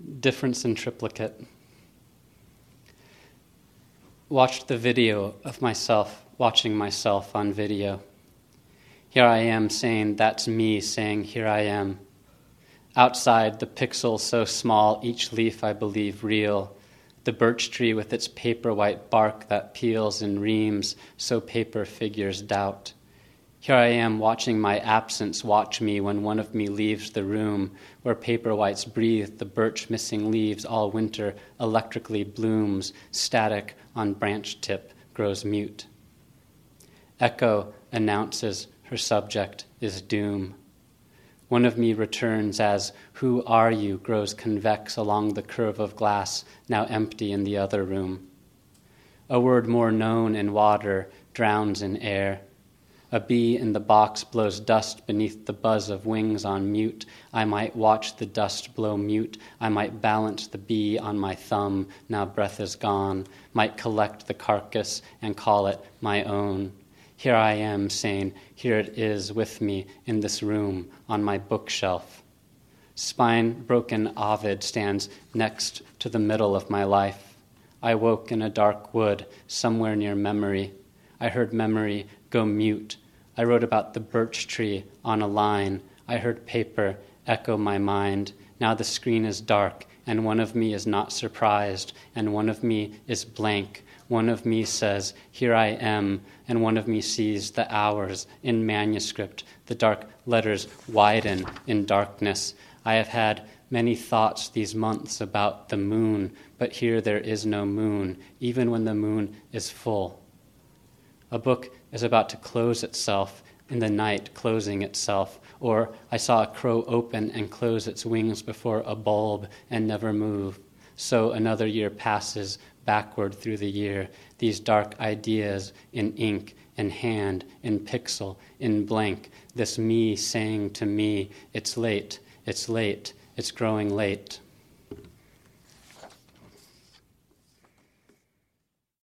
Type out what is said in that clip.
Difference in triplicate. Watched the video of myself, watching myself on video. Here I am saying, that's me saying, here I am. Outside, the pixel so small, each leaf I believe real. The birch tree with its paper-white bark that peels in reams, so paper figures doubt. Here I am watching my absence watch me when one of me leaves the room, where paper whites breathe the birch missing leaves all winter, electrically blooms, static on branch tip, grows mute. Echo announces her subject is doom. One of me returns as, who are you, grows convex along the curve of glass, now empty in the other room. A word more known in water drowns in air. A bee in the box blows dust beneath the buzz of wings on mute. I might watch the dust blow mute. I might balance the bee on my thumb, now breath is gone. Might collect the carcass and call it my own. Here I am saying, here it is with me in this room on my bookshelf. Spine-broken Ovid stands next to the middle of my life. I woke in a dark wood somewhere near memory. I heard memory go mute. I wrote about the birch tree on a line. I heard paper echo my mind. Now the screen is dark, and one of me is not surprised, and one of me is blank. One of me says, here I am, and one of me sees the hours in manuscript. The dark letters widen in darkness. I have had many thoughts these months about the moon, but here there is no moon, even when the moon is full. A book is about to close itself in the night, closing itself. Or I saw a crow open and close its wings before a bulb and never move. So another year passes backward through the year. These dark ideas in ink, in hand, in pixel, in blank. This me saying to me, it's late, it's late, it's growing late.